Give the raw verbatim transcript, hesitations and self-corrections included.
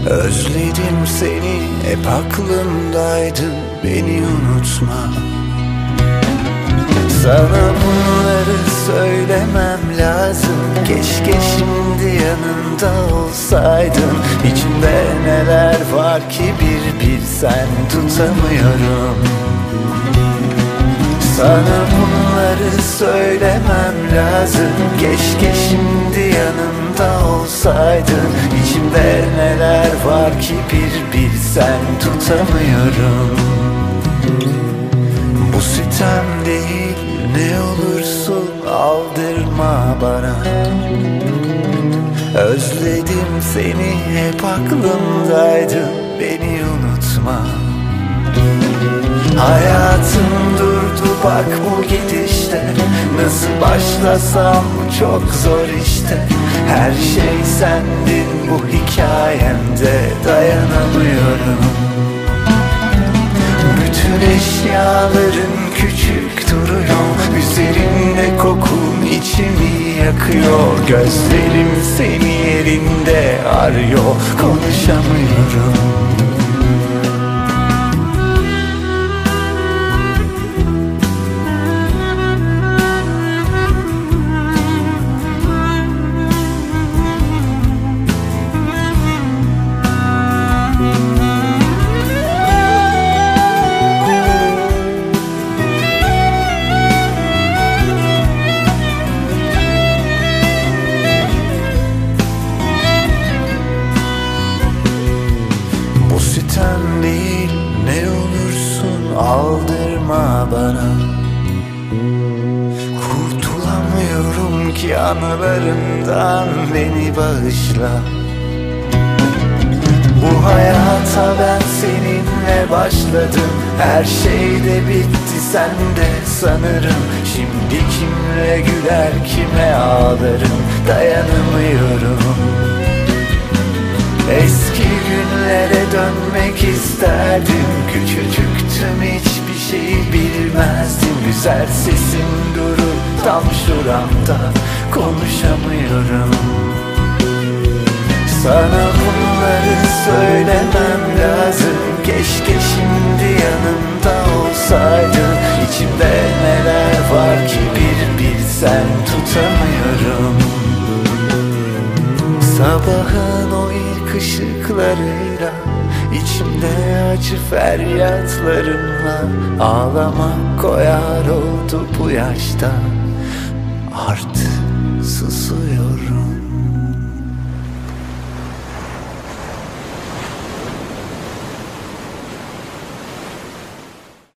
Özledim seni, hep aklımdaydın, beni unutma. Sana bunları söylemem lazım, keşke şimdi yanında olsaydın. İçimde neler var ki bir bilsen, tutamıyorum. Sana bunları söylemem lazım, keşke şimdi yanımda olsaydın. İçimde neler var ki bir bilsen, tutamıyorum. Bu sitem değil, ne olursun aldırma bana. Özledim seni, hep aklımdaydın, beni unutma. Hayatım durdu bak bu gidişte, nasıl başlasam çok zor işte. Her şey sendin bu hikayemde, dayanamıyorum. Bütün eşyaların küçük duruyor, üzerinde kokun içimi yakıyor. Gözlerim seni elinde arıyor, konuşamıyorum. Değil, ne olursun aldırma bana. Kurtulamıyorum ki anılarından, beni bağışla. Bu hayata ben seninle başladım, her şey de bitti sende sanırım. Şimdi kimle güler kime ağlarım, dayanamıyorum. Eski günlere dönmek isterdim, küçücüktüm, hiçbir şey bilmezdim. Güzel sesim durur tam şuramda, konuşamıyorum. Sana bunları söylemem lazım, keşke şimdi yanımda olsaydın. İçimde neler var ki bir bilsen, tutamıyorum. Sabahın o ilk ışıklarıyla, içimde acı feryatlarımla, ağlamak koyar oldu bu yaşta, artık susuyorum.